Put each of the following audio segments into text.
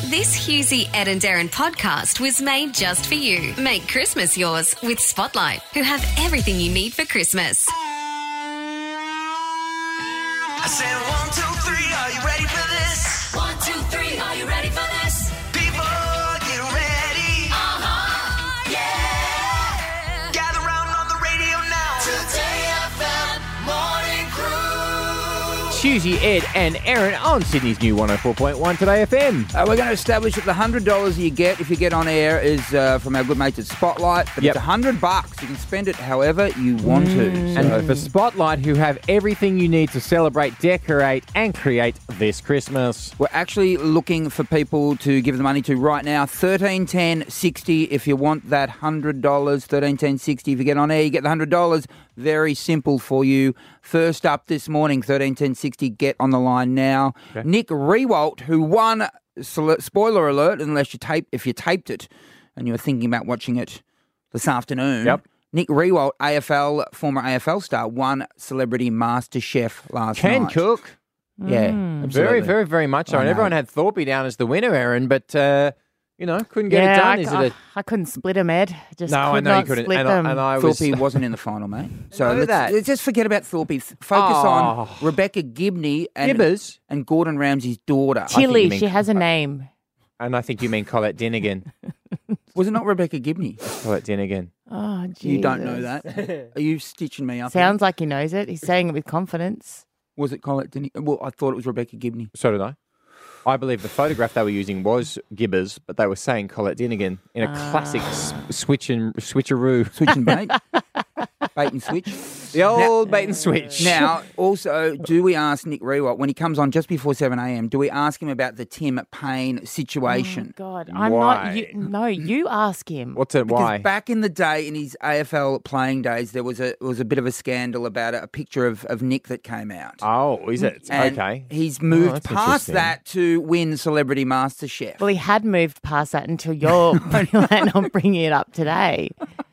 This Hughesy, Ed and Darren podcast was made just for you. Make Christmas yours with Spotlight, who have everything you need for Christmas. I said 1, 2, 3, are you ready for this? 1, 2, 3, are you ready for this? People, get ready. Yeah. Gather round on the radio now. Today FM Morning Crew. Hughesy, Ed and Aaron on Sydney's new 104.1 Today FM. We're going to establish that the $100 you get if you get on air is from our good mates at Spotlight. But Yep. it's $100. You can spend it however you want to. So And for Spotlight, who have everything you need to celebrate, decorate and create this Christmas. we're actually looking for people to give the money to right now. 13 10 60 if you want that $100. 13 10 60 if you get on air, you get the $100. Very simple for you. First up this morning, 13 10 60. Get on the line now. Okay. Nick Rewalt, who won. Spoiler alert! Unless if you taped it, and you were thinking about watching it this afternoon. Yep. Nick Rewalt, former AFL star, won Celebrity Master Chef last Can night. cook. Yeah, absolutely. Very, very, very much so. I And know. everyone had Thorpe down as the winner, Aaron, but, couldn't get it done. Is it I couldn't split them, Ed. Just No, I could know you not couldn't. split And them. I was... Thorpe wasn't in the final, mate. So know that. let's just forget about Thorpe. Focus on Rebecca Gibney and Gibbers. and Gordon Ramsay's daughter. think you Tilly, mean- she has a name. And I think you mean Colette Dinnigan. Was it not Rebecca Gibney? Colette Dinnigan. Oh, Jesus. You don't know that. Are you stitching me up? Sounds like he knows it. He's saying it with confidence. Was it Colette Dinny? Well, I thought it was Rebecca Gibney. So did I. I believe the photograph they were using was Gibbers, but they were saying Colette Dinnigan in a classic switcheroo. Switch and bait. Bait and switch. The old bait and switch. Now, also, do we ask Nick Rewalt, when he comes on just before 7 a.m., do we ask him about the Tim Payne situation? God, I'm Why? not. No, you ask him. What's it? Because Why? back in the day, in his AFL playing days, there was a bit of a scandal about a picture of Nick that came out. Oh, is it? And Okay. he's moved that's past interesting. that to win Celebrity MasterChef. Well, he had moved past that until you're planning on bringing it up today.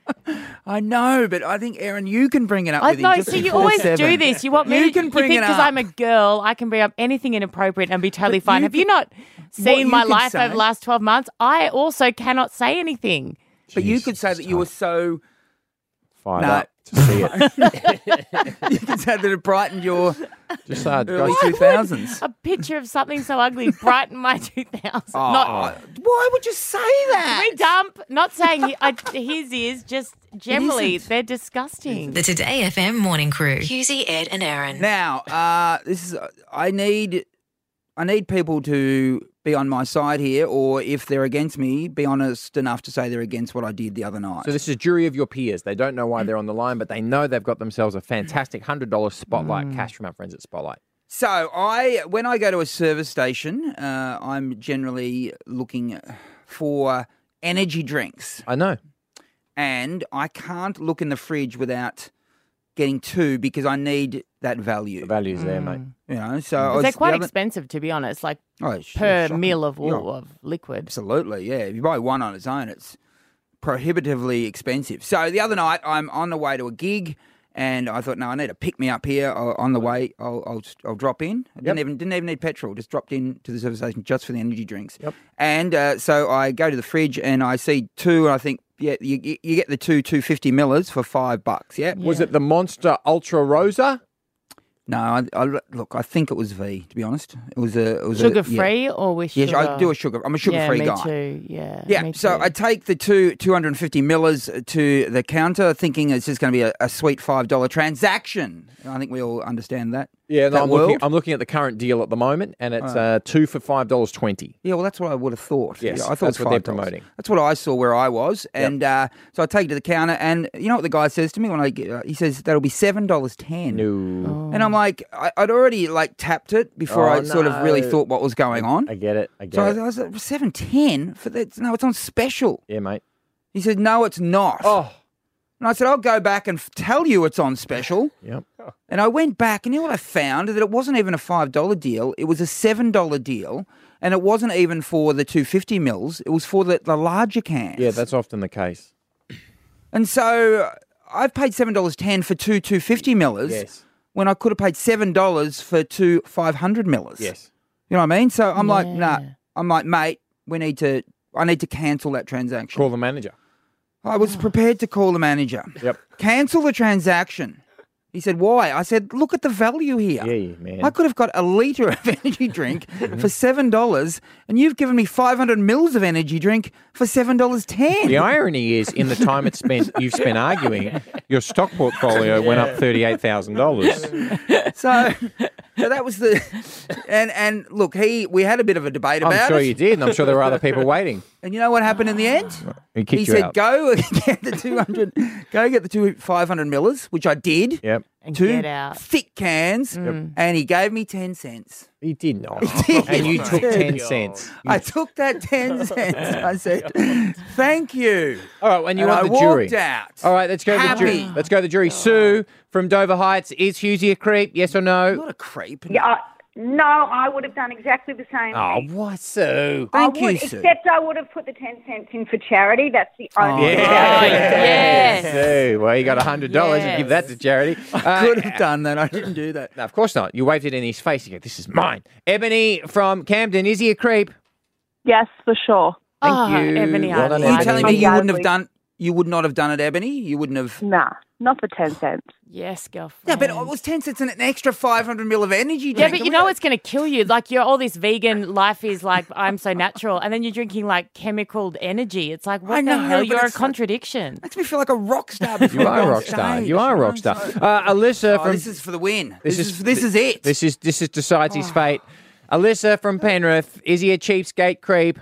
I know, but I think, Aaron, you can bring it up I with him know. just So you before always 7. do this. You want me? You can bring think it because up. I'm a girl, I can bring up anything inappropriate and be totally But fine. you Have you could- not seen you my could life say- over the last 12 months? I also cannot say anything. But you Jeez, could say it's that you were tough. so... Fired No. up to see it. You could say that it brightened your Just early go- 2000s. A picture of something so ugly brighten my 2000s. Oh, Not why would you say that? we dump. Not saying his is just generally isn't. they're disgusting. The Today FM Morning Crew. Hughesy, Ed and Aaron. Now, this is I need people to be on my side here, or if they're against me, be honest enough to say they're against what I did the other night. So this is jury of your peers. They don't know why they're on the line, but they know they've got themselves a fantastic $100 Spotlight cash from our friends at Spotlight. So when I go to a service station, I'm generally looking for energy drinks, I know. and I can't look in the fridge without getting two because I need that value. The value's there, mate. You know, so I was They're quite the other- expensive, to be honest. Like Oh, it's per shocking. meal of Yeah. of liquid. Absolutely, yeah. If you buy one on its own, it's prohibitively expensive. So the other night, I'm on the way to a gig, and I thought, no, I need to pick me up here on the way. I'll drop in. I didn't even need petrol. Just dropped in to the service station just for the energy drinks. Yep. And so I go to the fridge and I see two, and I think, yeah, you get the two 250 millers for $5. Yeah. Was it the Monster Ultra Rosa? No, look, I think it was V. To be honest, it was Sugar free or with sugar? Yeah, I do a sugar. I'm a sugar-free yeah, me guy. Too. Yeah. Yeah, me so too. I take the 250 millers to the counter, thinking it's just going to be a sweet $5 transaction. I think we all understand that. Yeah, That no, world? I'm looking at the current deal at the moment, and it's 2 for $5.20. Yeah, well, that's what I would have thought. Yes, Yeah, I thought that's it was what they're $5. promoting. That's what I saw where I was, and so I take it to the counter, and you know what the guy says to me when I get? He says that'll be $7.10. No. And I'm like, I'd already tapped it before I sort of really no. thought what was going on. I get it. So I was like, $7.10 for that? No, it's on special. Yeah, mate. He said, no, it's not. Oh. And I said, I'll go back and tell you it's on special. Yep. And I went back, and you know what I found? That it wasn't even a $5 deal. It was a $7 deal, and it wasn't even for the 250 mils. It was for the larger cans. Yeah, that's often the case. And so I've paid $7.10 for two 250 millers Yes. when I could have paid $7 for two 500 millers. Yes. You know what I mean? So I'm like, Yeah. nah. I'm like, mate, I need to cancel that transaction. Call the manager. I was prepared to call the manager. Yep. Cancel the transaction. He said, why? I said, look at the value here. Yeah, man. I could have got a litre of energy drink for $7, and you've given me 500 mils of energy drink for $7.10. The irony is, in the time you've spent arguing, your stock portfolio went up $38,000. So that was the and look, we had a bit of a debate about it. I'm sure you did, and I'm sure there were other people waiting. And you know what happened in the end? He kicked you said, out. "Go get the 200, go get the 500 millers," which I did. Yep. And Two get out. thick cans, and he gave me 10 cents. He did not. did. And you took Dude. 10 cents. I took that 10 cents. I said, "Thank you." All right, when you And want I the jury. walked out. All right, let's go to the jury. Happy. Let's go to the jury. Sue from Dover Heights. Is Husey a creep? Yes or no? Not a creep. Yeah, no, I would have done exactly the same Oh, thing. what, Sue? Thank I you, would, Sue. except I would have put the 10 cents in for charity. That's the only Yes. Sue. Well, you got $100. You give that to charity. Could have done that. I didn't do that. No, of course not. You waved it in his face. You go, this is mine. Ebony from Camden. Is he a creep? Yes, for sure. Thank you. Ebony, Well done, Are you Ebony. telling me you Undoubtedly. wouldn't have done? You would not have done it, Ebony. You wouldn't have. Nah, not for 10 cents. Yes, girlfriend. Yeah, but it was 10 cents and an extra 500 mil of energy drink. Yeah, but you know it's going to kill you. Like, you're all this vegan life is like, I'm so natural. And then you're drinking like chemical energy. It's like, what I know, the hell? but You're a it's like- contradiction. Makes me feel like a rock star. before You I are a go on rock star. stage, You are a know? rock star. So- Alyssa from... this is for the win. This This is- is it. This decides his fate. Alyssa from Penrith. Is he a cheapskate creep?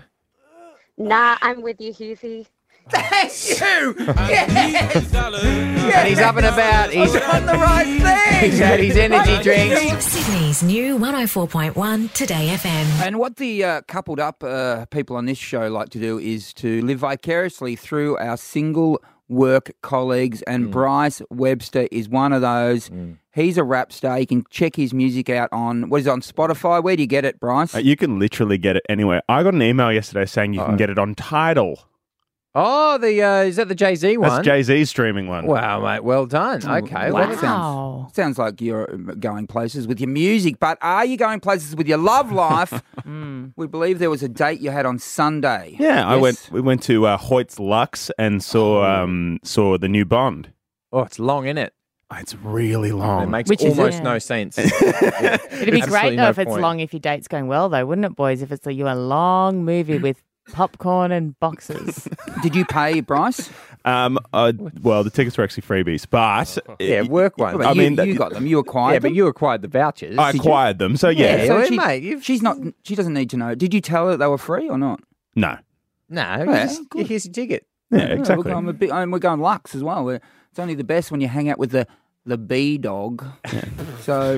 Nah, I'm with you, Husey. Thank you. Yes. And he's up and about. He's on the right thing. He's had his energy drinks. Sydney's new 104.1 Today FM. And what the coupled up people on this show like to do is to live vicariously through our single work colleagues, and Bryce Webster is one of those. He's a rap star. You can check his music out on, what is it, on Spotify? Where do you get it, Bryce? You can literally get it anywhere. I got an email yesterday saying you can get it on Tidal. Oh, is that the Jay-Z one? That's Jay-Z's streaming one. Wow, mate. Well done. Okay. Well, Well, Wow. sounds like you're going places with your music, but are you going places with your love life? We believe there was a date you had on Sunday. Yeah, Yes? we went to Hoyt's Lux and saw the new Bond. oh, it's long, isn't it? It's really It long. makes Which is almost it? no sense. It'd be Absolutely great, though, no if it's point. long, if your date's going well, though, wouldn't it, boys? If it's a long movie with popcorn and boxes. Did you pay, Bryce? Well, the tickets were actually freebies, but Yeah, work one. But you got them. You acquired Yeah, them. but you acquired the vouchers. I acquired them. So yeah, Yeah, So mate, she's not. She doesn't need to know. Did you tell her they were free or not? no, No, Yeah, good. here's your ticket. yeah, Yeah, exactly. we're going Lux as well. It's only the best when you hang out with the bee dog. So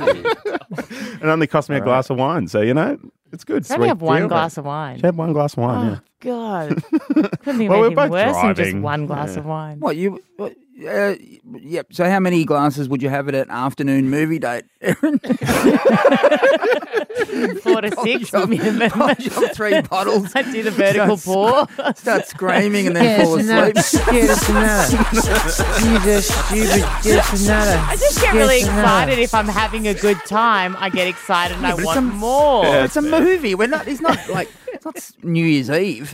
It only cost me a glass of wine, so it's good. I only have one deal, glass of wine. She had one glass of wine. Oh, God. Couldn't be Well, we're making both worse than just driving. one glass of wine. what you? Yep. So how many glasses would you have at an afternoon movie date, Erin? 4 to 6 minimum. Polish up 3 bottles. I do the vertical pour. Start screaming and then fall asleep. I just get really excited if I'm having a good time. I get excited and I but it's want a- more. It's a movie. It's not like it's not New Year's Eve.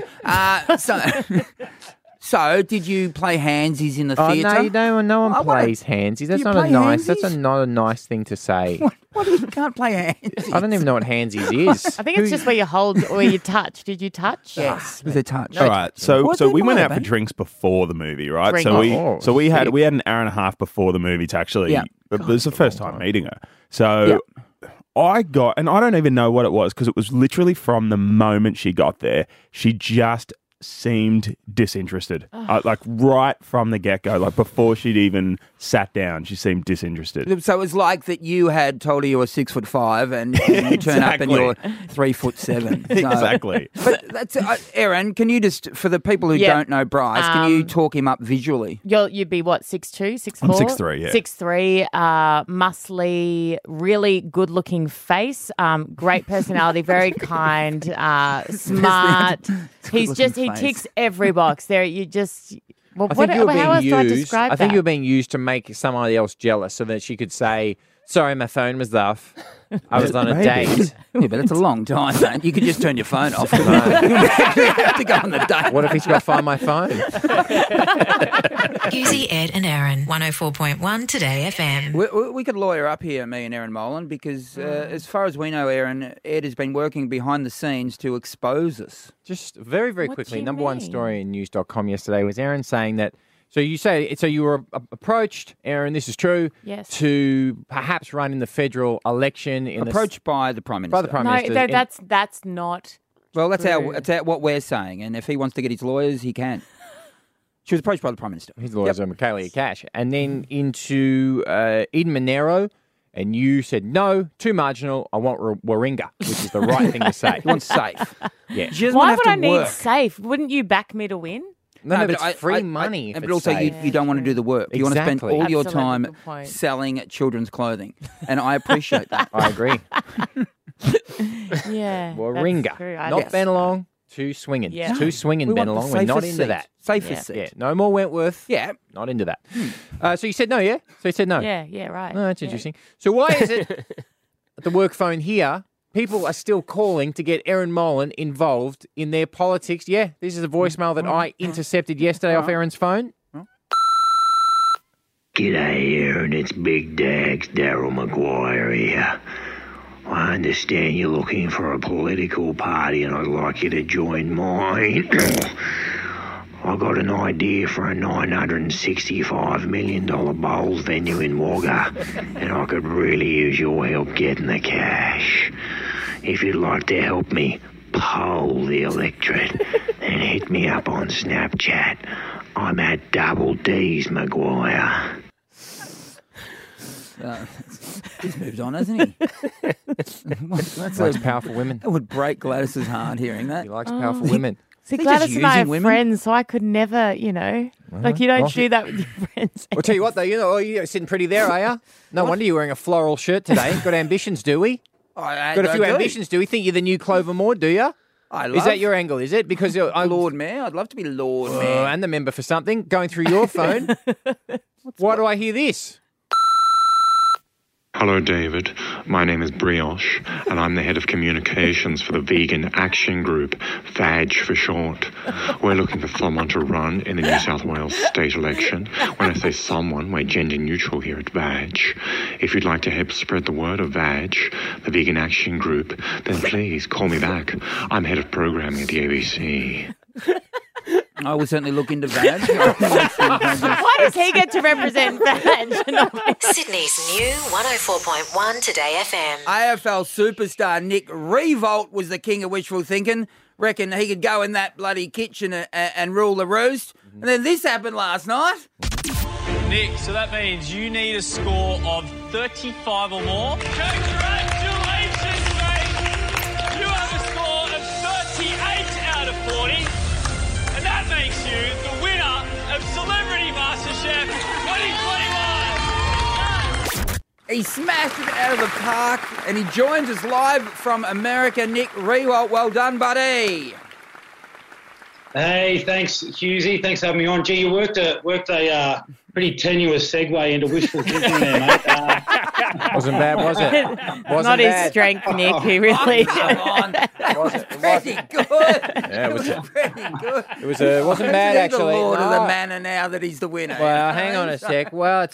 So did you play handsies in the Oh theatre? no, you don't. No one I wanna- plays handsies. That's you not play a nice. handsies? That's not a nice thing to say. What? You can't play handsies. I don't even know what handsies is. I think it's just where you hold or you touch. Did you touch? Yes, with a touch. All right, so What so did we went Milo out for bake? drinks before the movie, right? Drink. So we had sick. we had an hour and a half before the movie to actually. Yeah. It was the first time meeting her, so I got, and I don't even know what it was because it was literally from the moment she got there, she just seemed disinterested, like right from the get go, like before she'd even sat down, she seemed disinterested. So it was like that you had told her you were 6'5" and you turn up and Exactly. you're 3'7". So- Exactly. But that's Erin. Can you just, for the people who Yeah. don't know Bryce, can you talk him up visually? You'd be what, 6'2", 6'4"? I'm 6'3", yeah. 6'3", muscly, really good-looking face, great personality, very kind, smart. He Good-looking face. ticks every box. There, you just. Well, I think you were how else being do I used. describe I think that? you were being used to make somebody else jealous, so that she could say Sorry, my phone was off. I was on a date. Yeah, but it's a long time, mate. You could just turn your phone off. You have to go on the date. What if he's got to find my phone? Husey, Ed and Aaron, 104.1 Today FM. We could lawyer up here, me and Aaron Molan, because as far as we know, Aaron, Ed has been working behind the scenes to expose us. Just very, very What quickly, do you number one mean? story in news.com yesterday was Aaron saying that, so you were approached, Aaron, this is true, Yes. to perhaps run in the federal election. Approached by the Prime Minister. By the Prime No, Minister. that's not. Well, that's true. what we're saying, and if he wants to get his lawyers, he can. She was approached by the Prime Minister. His lawyers are Michaelia Cash. And then into Eden Monero, and you said, no, too marginal, I want Warringah, which is the right thing to say. He wants safe. Yeah. She doesn't Why want would to I have to need work. safe? Wouldn't you back me to win? No, but but it's free money. if but it's also, safe. you don't want to do the work. You want to spend Exactly. all your Absolutely, time good point. selling children's clothing. And I appreciate that. I agree. Yeah. Warringah. that's true. Not Bennelong, too swinging. Yeah. It's too swinging, We want the Bennelong. We're not safest into seat. that. Safest seat. Yeah, no more Wentworth. Yeah. Not into that. So you said no, yeah? So you said no. Yeah, right. Oh, that's Yeah. interesting. So why is it at the work phone here, people are still calling to get Aaron Molan involved in their politics? Yeah, this is a voicemail that I intercepted yesterday off Aaron's phone. G'day, Aaron. It's Big Dags, Daryl Maguire here. I understand you're looking for a political party and I'd like you to join mine. I got an idea for a $965 million bowls venue in Wagga, and I could really use your help getting the cash. If you'd like to help me poll the electorate, then hit me up on Snapchat. I'm at Double D's Maguire. He's moved on, hasn't he? Likes powerful women. That would break Gladys's heart hearing that. He likes powerful women. See, They're just Gladys and I are using women. friends, so I could never, you know, like you don't do that with your friends. I'll tell you what, though, you're sitting pretty there, are you? No wonder you're wearing a floral shirt today. Got ambitions, do we? Got a few ambitions, do we? Think you're the new Clover Moore, do you? Is that your angle, is it? Because you're Lord Mayor? I'd love to be Lord Mayor. and the member for something, going through your phone. Why do I hear this? Hello, David. My name is Brioche, and I'm the head of communications for the Vegan Action Group, VAG for short. We're looking for someone to run in the New South Wales state election. When I say someone, we're gender neutral here at VAG. If you'd like to help spread the word of VAG, the Vegan Action Group, then please call me back. I'm head of programming at the ABC. I will certainly look into VAG. Why does he get to represent VAG? Sydney's new 104.1 Today FM. AFL superstar Nick Revolt was the king of wishful thinking. Reckon he could go in that bloody kitchen and rule the roost. And then this happened last night. Nick, so that means you need a score of 35 or more. Congratulations, mate! You have a score of 38 out of 40. And that makes you the winner of Celebrity MasterChef 2021. He smashed it out of the park, and he joins us live from America. Nick Revolt, well done, buddy. Hey, thanks, Husey. Thanks for having me on. Gee, you worked a pretty tenuous segue into wishful thinking there, mate. Wasn't bad, was it? Wasn't Not his bad. strength, Nick. He really. Come on. That was pretty good. Yeah, it was pretty good. It wasn't bad, He's actually. the Lord of the No. Manor now that he's the winner. Well, hang on a sec. Well,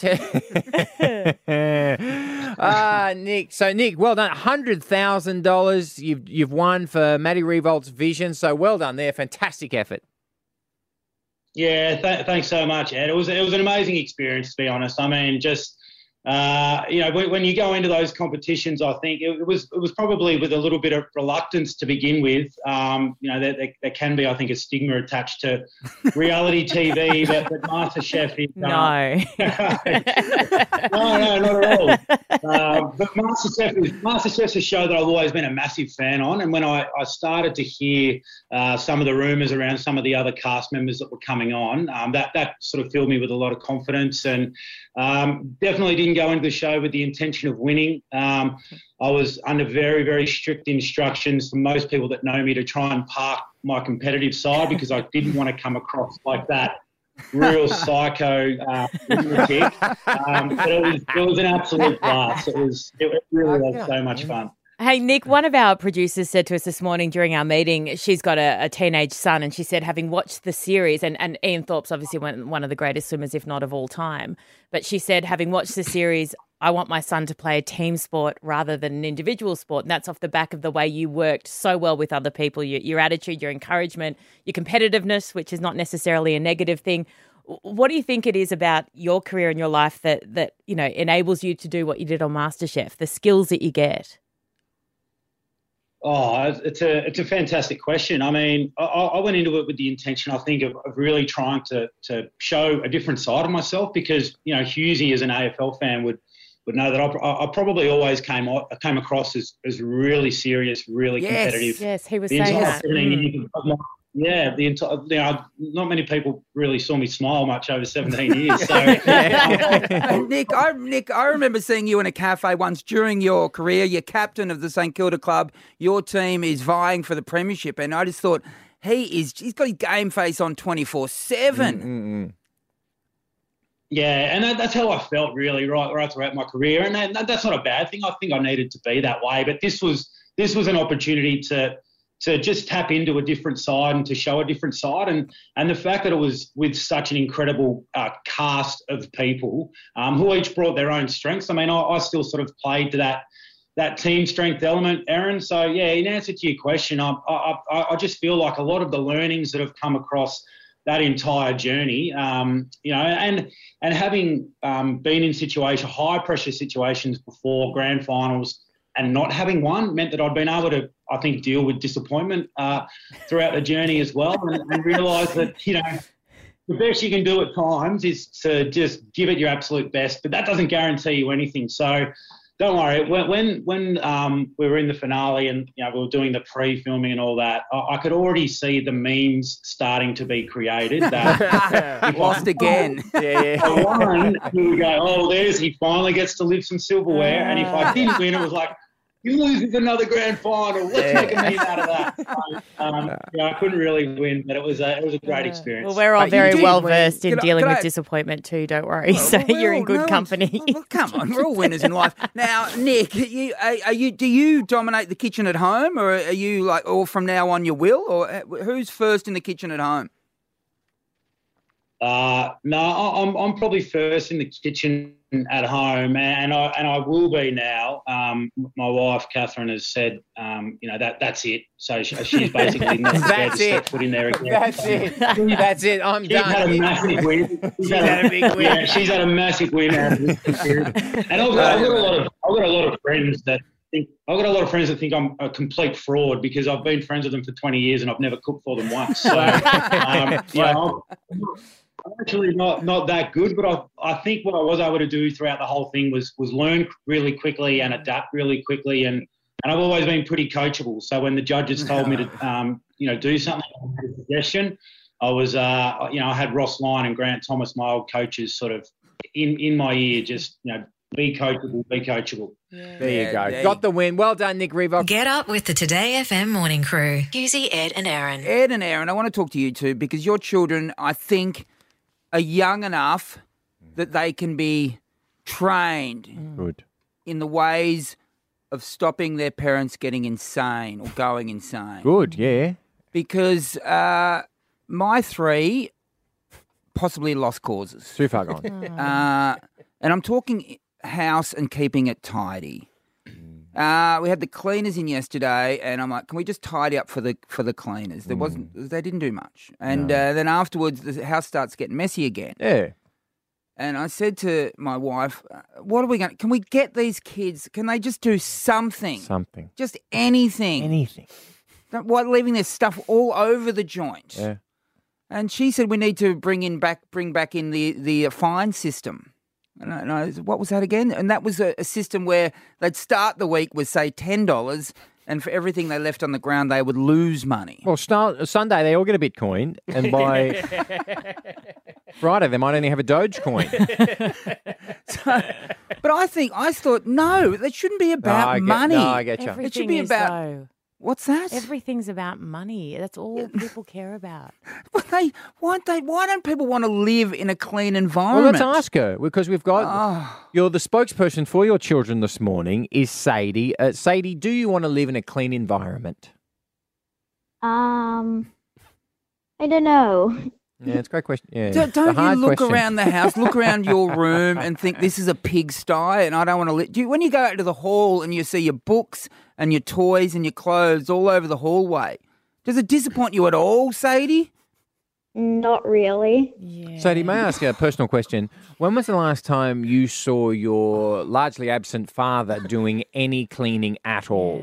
Nick. So, Nick, well done. $100,000 you've won for Matty Revolt's vision. So, well done there. Fantastic effort. Yeah, thanks so much, Ed. It was an amazing experience, to be honest. I mean, just when you go into those competitions, I think it was probably with a little bit of reluctance to begin with. There can be, I think, a stigma attached to reality TV, but MasterChef is No. no, not at all. But MasterChef's a show that I've always been a massive fan on, and when I started to hear some of the rumours around some of the other cast members that were coming on, that sort of filled me with a lot of confidence, and definitely didn't go into the show with the intention of winning. I was under very, very strict instructions from most people that know me to try and park my competitive side because I didn't want to come across like that real psycho lunatic. But it was an absolute blast. It really was so much fun. Hey, Nick, one of our producers said to us this morning during our meeting, she's got a teenage son, and she said, having watched the series, and Ian Thorpe's obviously one of the greatest swimmers, if not of all time, but she said, having watched the series, I want my son to play a team sport rather than an individual sport. And that's off the back of the way you worked so well with other people, your attitude, your encouragement, your competitiveness, which is not necessarily a negative thing. What do you think it is about your career and your life that enables you to do what you did on MasterChef, the skills that you get? Oh, it's a fantastic question. I mean, I went into it with the intention, I think, of really trying to show a different side of myself because, Hughesy as an AFL fan would know that I probably always came across as really serious, really competitive. Yes, he was saying that. Yeah, not many people really saw me smile much over 17 years. So, Nick, I remember seeing you in a cafe once during your career. You're captain of the St Kilda club. Your team is vying for the premiership, and I just thought he's got his game face on 24/7. Yeah, and that's how I felt really right throughout my career, and that's not a bad thing. I think I needed to be that way, but this was an opportunity to just tap into a different side and to show a different side. And the fact that it was with such an incredible cast of people who each brought their own strengths. I mean, I still sort of played to that team strength element, Aaron. So, yeah, in answer to your question, I just feel like a lot of the learnings that have come across that entire journey, and having been in high-pressure situations before, grand finals, and not having won meant that I'd been able to, I think, deal with disappointment throughout the journey as well and realise that, the best you can do at times is to just give it your absolute best, but that doesn't guarantee you anything. So don't worry. When we were in the finale and, we were doing the pre-filming and all that, I could already see the memes starting to be created. That lost again. I won, we go, he finally gets to lift some silverware. And if I didn't win, it was like, you lose with another grand final. Let's make a meme out of that. I couldn't really win, but it was a great experience. Well, we're all very well versed in dealing with disappointment too. Don't worry. So you're in good company. Well, come on, we're all winners in life. Now, Nick, do you dominate the kitchen at home, or are you like, or from now on you will, or who's first in the kitchen at home? No, I'm probably first in the kitchen at home, and I will be now. My wife Catherine has said, that's it. So she's basically not prepared to step foot in there again. That's it. That's it. I'm she's done. Had a massive win. She's had a big win. Yeah, she's had a massive win. And I've got a lot of friends that think I'm a complete fraud because I've been friends with them for 20 years and I've never cooked for them once. So, I'm actually not that good, but I think what I was able to do throughout the whole thing was learn really quickly and adapt really quickly, and I've always been pretty coachable. So when the judges told me to do something, a suggestion, I was I had Ross Lyon and Grant Thomas, my old coaches, sort of in my ear, just be coachable. Yeah. There you go. Got the win. Well done, Nick Reebok. Get up with the Today FM morning crew. Hughesy, Ed and Aaron. Ed and Aaron, I want to talk to you too because your children, I think, are young enough that they can be trained in the ways of stopping their parents getting insane or going insane. Good, yeah. Because my three possibly lost causes. Too far gone. And I'm talking house and keeping it tidy. We had the cleaners in yesterday, and I'm like, can we just tidy up for the cleaners? They didn't do much, and then afterwards the house starts getting messy again. Yeah. And I said to my wife, "What are we going? Can we get these kids? Can they just do something? Something. Just anything. Anything. Why leaving their stuff all over the joint?" Yeah. And she said we need to bring back in the fine system. And I what was that again? And that was a system where they'd start the week with, say, $10, and for everything they left on the ground, they would lose money. Well, Sunday, they all get a Bitcoin, and by Friday, they might only have a Dogecoin. But I thought, no, that shouldn't be about money. No, I get you. It should be about What's that? Everything's about money. That's all people care about. But why don't people want to live in a clean Well, environment? let's ask her because we've got you're the spokesperson for your children this morning. Is Sadie? Sadie, do you want to live in a clean environment? I don't know. Yeah, it's a great question. Yeah, Don't it's a you hard look question. around the house, look around your room and think this is a pigsty and I don't want to live? When you go out to the hall and you see your books and your toys and your clothes all over the hallway, does it disappoint you at all, Sadie? Not really. Sadie, may I ask you a personal question? When was the last time you saw your largely absent father doing any cleaning at all?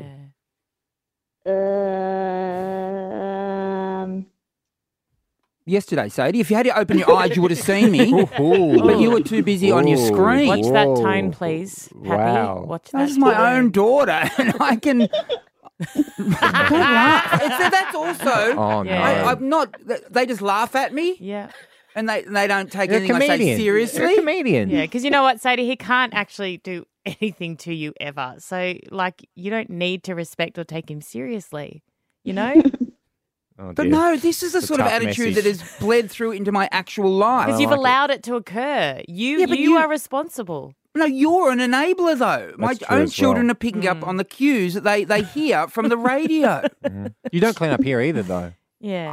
Yesterday, Sadie. If you had to open your eyes, you would have seen me. But you were too busy on your screen. Watch that tone, please, Happy. Wow. Watch that. This is my own daughter, and I can. Don't laugh. That's also. Oh, no. I'm not. They just laugh at me. Yeah. And they don't take You're a anything I say comedian. seriously. You're a comedian. Yeah, because you know what, Sadie, he can't actually do anything to you ever. So, like, you don't need to respect or take him seriously, you know? Oh, But dear. no, this is the It's a sort of tough attitude message. that has bled through into my actual life. Because you've allowed it to occur. You are responsible. No, you're an enabler, though. My That's true own as children well. are picking up on the cues that they hear from the radio. You don't clean up here either, though. Yeah.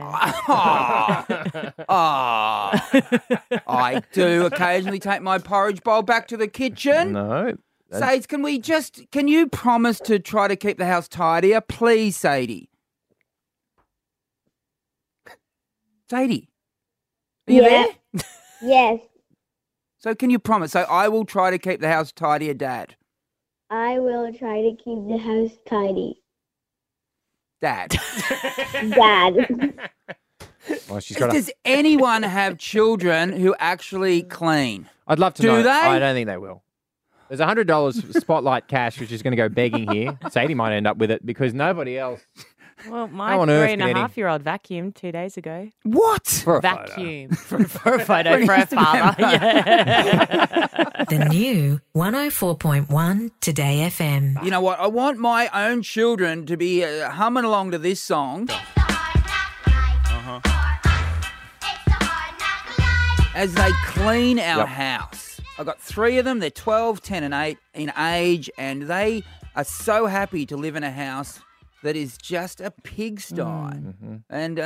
I do occasionally take my porridge bowl back to the kitchen. No. Sades, can you promise to try to keep the house tidier? Please, Sadie. Sadie, are you there? Yes, So can you promise? So I will try to keep the house tidier, Dad. I will try to keep the house tidy. Dad. Dad. Well, she's got Does anyone have children who actually clean? I'd love to Do know. they? I don't think they will. There's $100 spotlight cash, which is going to go begging here. Sadie might end up with it because nobody else. Well, my How on earth can 3.5-year-old vacuumed 2 days ago. What? For a vacuum. For a photo for a father. Yeah. The new 104.1 Today FM. You know what? I want my own children to be humming along to this song. As they clean our house. I've got 3 of them. They're 12, 10 and 8 in age, and they are so happy to live in a house that is just a pigsty. And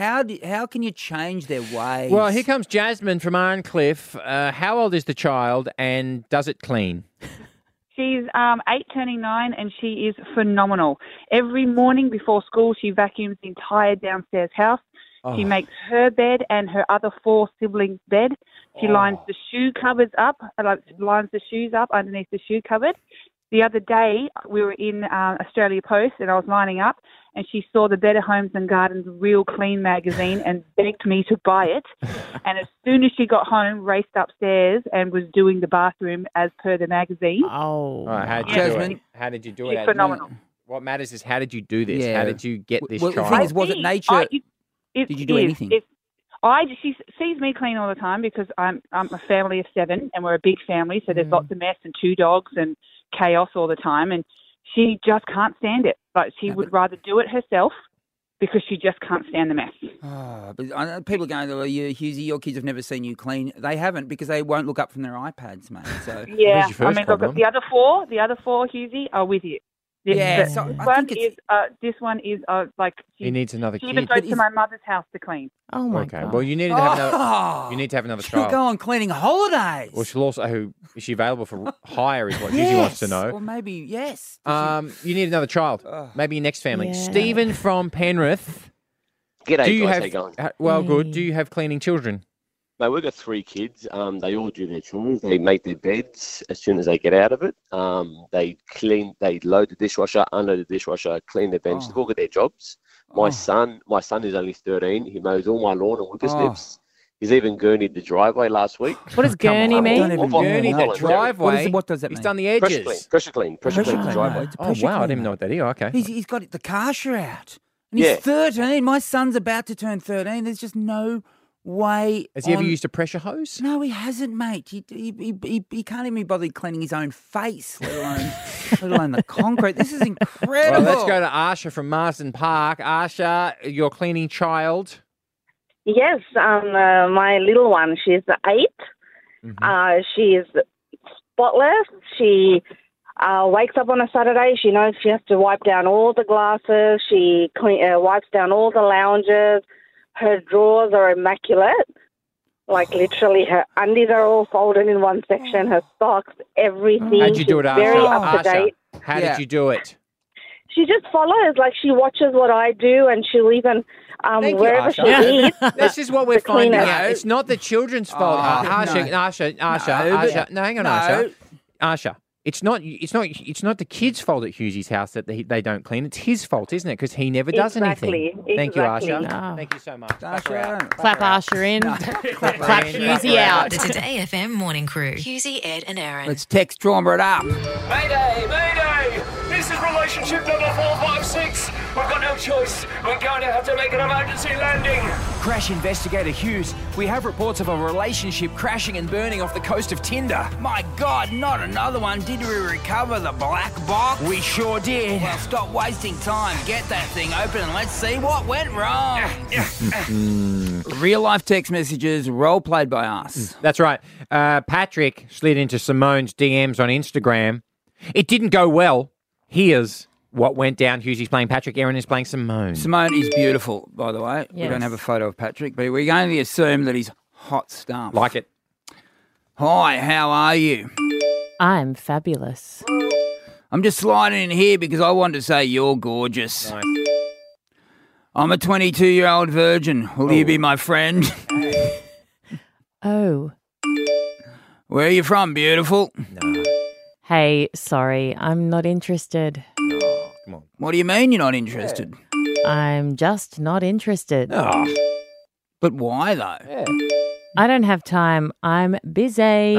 how can you change their ways? Well, here comes Jasmine from Arncliffe. How old is the child and does it clean? She's 8 turning 9 and she is phenomenal. Every morning before school she vacuums the entire downstairs house. She makes her bed and her other 4 siblings' bed. She lines the shoe cupboards up, lines the shoes up underneath the shoe cupboard. The other day, we were in Australia Post and I was lining up and she saw the Better Homes and Gardens Real Clean magazine and begged me to buy it. And as soon as she got home, raced upstairs and was doing the bathroom as per the magazine. Oh. All right, how did you do it? How did you do She's it? phenomenal. What matters is how did you do this? Yeah. How did you get this Well, child? the thing is, was it nature? Did you do anything? She sees me clean all the time because I'm a family of 7 and we're a big family, so there's lots of mess and 2 dogs and chaos all the time, and she just can't stand it. But she would rather do it herself because she just can't stand the mess. But I know people are going, oh, Hughesy, your kids have never seen you clean. They haven't because they won't look up from their iPads, mate. So Yeah, I mean, look, the other four, Hughesy, are with you. Yeah, This so I one think is this one is like He needs another she even kid. goes to my mother's house to clean. Oh my Okay, well you need to have another. You need to have another she'll child. go on cleaning holidays. Well, she'll also. Is she available for hire? Is what Susie wants to know. Or maybe yes. You need another child. Maybe your next family. Stephen from Penrith. G'day, Do you guys. have? How you going? Well, good. Do you have cleaning children? Mate, we've got 3 kids. They all do their chores. They make their beds as soon as they get out of it. They clean. They load the dishwasher, unload the dishwasher, clean their bench. They've all got their jobs. My son is only 13. He mows all my lawn and whippersnips. He's even gurneyed the driveway last week. What does gurney mean? Gurney the driveway. What does that mean? He's done the edges. Pressure clean the driveway. Oh wow, I didn't even know what that is. Okay. He's got the car out. And he's 13. My son's about to turn 13. There's just no way. Has he ever used a pressure hose? No, he hasn't, mate. He can't even be bothered cleaning his own face, let alone the concrete. This is incredible. Well, let's go to Asha from Marsden Park. Asha, your cleaning child. Yes, my little one, she's 8. She is spotless. She wakes up on a Saturday. She knows she has to wipe down all the glasses. She wipes down all the lounges. Her drawers are immaculate. Like literally, her undies are all folded in one section. Her socks, everything. How'd you do it, She's Asha? very up to date. How did you do it? She just follows. Like she watches what I do, and she'll even wherever she eats. This is what we're the finding cleaner. out. It's not the children's fault. Asha. No, hang on, Asha. Asha. It's not the kids' fault at Hughesy's house that they don't clean. It's his fault, isn't it? Because he never does anything. Thank you, Asha. No. Thank you so much. Clap Asha in. Clap Husey out. The Today FM morning crew. Husey, Ed and Aaron. Let's text Trauma it up. Mayday! Mayday! This is relationship number 456. We've got no choice. We're going to have to make an emergency landing. Crash investigator Hughes, we have reports of a relationship crashing and burning off the coast of Tinder. My God, not another one. Did we recover the black box? We sure did. Well, stop wasting time. Get that thing open and let's see what went wrong. Real life text messages, role played by us. That's right. Patrick slid into Simone's DMs on Instagram. It didn't go well. Here's what went down. Hughesy's playing Patrick. Aaron is playing Simone. Simone is beautiful, by the way. We Yes. don't have a photo of Patrick, but we're going to assume that he's hot stuff. Like it. Hi, how are you? I'm fabulous. I'm just sliding in here because I want to say you're gorgeous. Nice. I'm a 22-year-old virgin. Will you be my friend? Oh. Where are you from, beautiful? Hey, sorry, I'm not interested. Come on. What do you mean you're not interested? I'm just not interested. But why, though? I don't have time. I'm busy.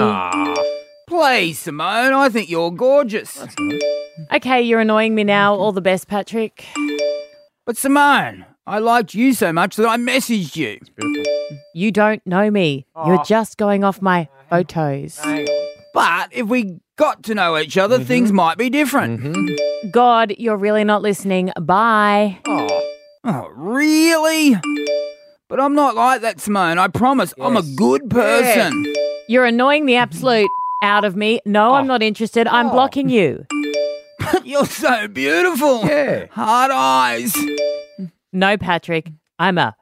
Please, Simone, I think you're gorgeous. Okay, you're annoying me now. All the best, Patrick. But Simone, I liked you so much that I messaged you. You don't know me. You're just going off my photos. But if we got to know each other, things might be different. God, you're really not listening. Bye. Oh, really? But I'm not like that, Simone. I promise. I'm a good person. You're annoying the absolute out of me. No, I'm not interested. I'm blocking you. But you're so beautiful. Yeah. Hard eyes. No, Patrick. I'm a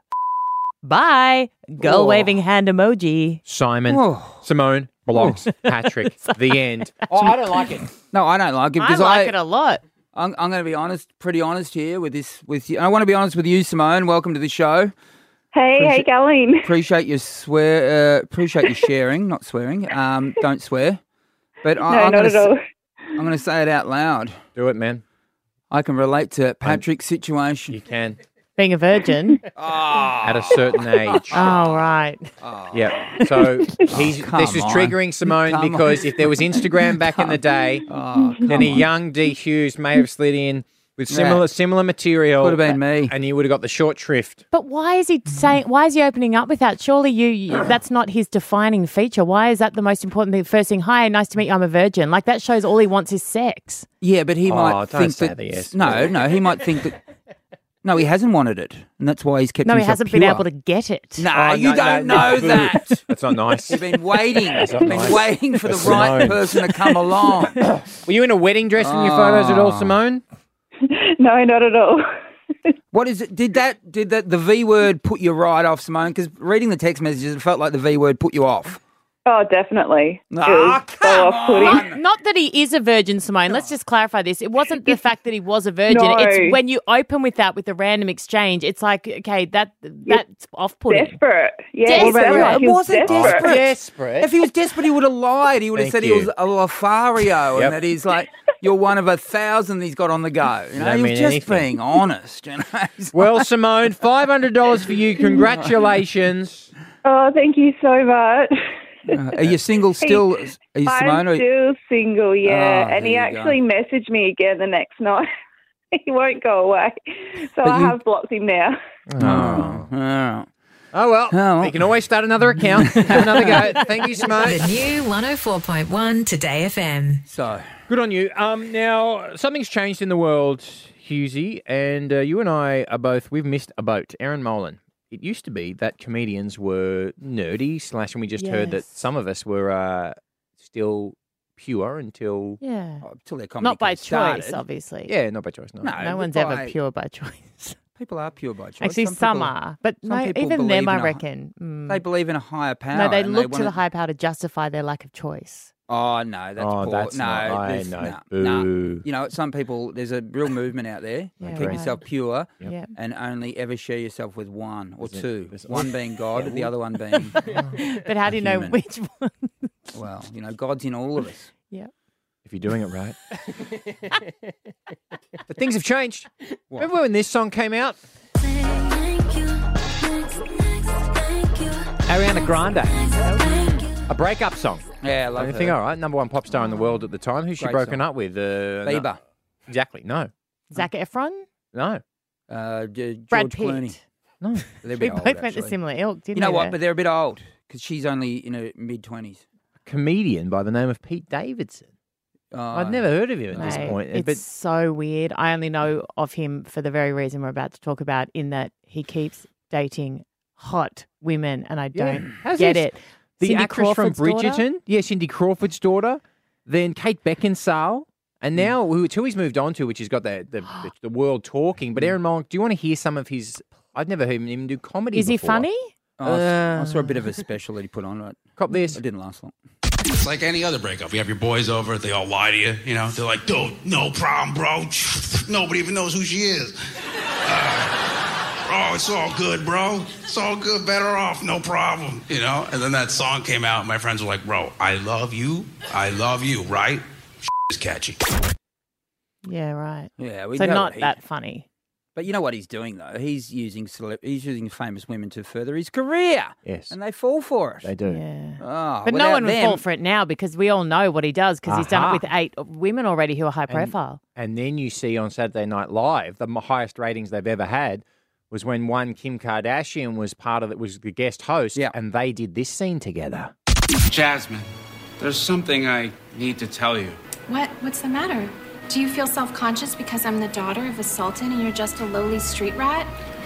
bye. Girl waving hand emoji. Simon. Simone blocks Patrick. The end. I don't like it. No, I don't like it I because like it a lot. I'm going to be honest, pretty honest here with this. With you, I want to be honest with you, Simone. Welcome to the show. Hey, how you going? Appreciate your appreciate your sharing, not swearing. Don't swear. But I'm not at all. I'm going to say it out loud. Do it, man. I can relate to Patrick's situation. You can. Being a virgin. At a certain age. Oh, right. Yeah. So this is triggering Simone because if there was Instagram back in the day, then a young D. Hughes may have slid in with similar material. Could have been me. And you would have got the short shrift. But why is he saying? Why is he opening up with that? Surely that's not his defining feature. Why is that the most important thing? First thing, hi, nice to meet you. I'm a virgin. Like that shows all he wants is sex. Yeah, but he might don't think say that. the yes. No, he might think that. No, he hasn't wanted it, and that's why he's kept. No, he himself hasn't pure. been able to get it. No, you don't know that. That's not nice. You've been waiting. That's not You've been nice. waiting for the That's right Simone. person to come along. Were you in a wedding dress in your photos at all, Simone? No, not at all. What is it? Did the V word put you right off, Simone? Because reading the text messages, it felt like the V word put you off. Oh, definitely. Ah, It was so off-putting. Not that he is a virgin, Simone. Let's just clarify this. It wasn't the fact that he was a virgin. No. It's when you open with that, with the random exchange, it's like, okay, that's off-putting. Desperate. Yeah, Desperate. he It wasn't desperate. Desperate. If he was desperate, he would have lied. He would have Thank said you. he was a Lothario Yep. and that he's like, you're one of 1,000 he's got on the go. You know, Don't he was mean just anything. being honest. You know? He's Well, Simone, $500 for you. Congratulations. Oh, thank you so much. Are you single still? Are you Simone? I'm still single, yeah. Oh, and he there you go. actually messaged me again the next night. He won't go away. So But I you- have blocked him now. Oh. Oh, well. You can always start another account. Have another go. Thank you, Simone. The new 104.1 Today FM. So good on you. Now, something's changed in the world, Husey, and you and I are we've missed a boat. Erin Molan. It used to be that comedians were nerdy, and we just heard that some of us were still pure until Yeah. Till their comedy Not by career started. choice, obviously. Yeah, not by choice. No, No one's ever pure by choice. People are pure by choice. Actually, some are. But no, people even believe them, I in a- reckon. They believe in a higher power. No, they and look to wanna- the higher power to justify their lack of choice. Oh no, that's poor. that's no, not- I there's- know. no. Boo. You know, some people. There's a real movement out there. Yeah, Keep right. yourself pure, Yep. and only ever share yourself with one or Isn't it- two. isn't- One being God, the other one being. But how do you know human. which one? Well, God's in all of us. Yeah. If you're doing it right. But things have changed. Remember when this song came out? Ariana Grande. A breakup song. Yeah, I love Don't you think, her. all right, number one pop star in the world at the time. Who's she Great broken song. up with? Bieber. No. Exactly. No. Zac Efron? No. George Brad Pitt. Clooney. No. They're a We bit both old, went the actually. similar ilk, didn't You know we? what? there? But they're a bit old because she's only in her mid-20s. Comedian by the name of Pete Davidson. I'd never heard of him at this Mate, point. It's But so weird. I only know of him for the very reason we're about to talk about, in that he keeps dating hot women, and I don't How's get this? it. the Cindy actress Crawford's from daughter? Bridgerton, yeah, Cindy Crawford's daughter, then Kate Beckinsale, and now who he's moved on to, which has got the world talking. But Aaron Molan, do you want to hear some of his? I'd never heard him do comedy. Is he before. funny? I saw a bit of a special that he put on. Right? Cop this. It didn't last long. It's like any other breakup. You have your boys over, they all lie to you, They're like, dude, no problem, bro. Nobody even knows who she is. Bro, it's all good, bro. It's all good, better off, no problem, And then that song came out, and my friends were like, bro, I love you, right? Is catchy. Yeah, right. Yeah, we So know not he- that funny. But you know what he's doing though? He's using famous women to further his career. Yes, and they fall for it. They do. Yeah. Oh, But no without one would them- fall for it now because we all know what he does because he's done Aha. it with 8 women already who are high profile. And then you see on Saturday Night Live, the highest ratings they've ever had was when one Kim Kardashian was part of it, was the guest host, and they did this scene together. Jasmine, there's something I need to tell you. What's the matter? Do you feel self-conscious because I'm the daughter of a sultan and you're just a lowly street rat?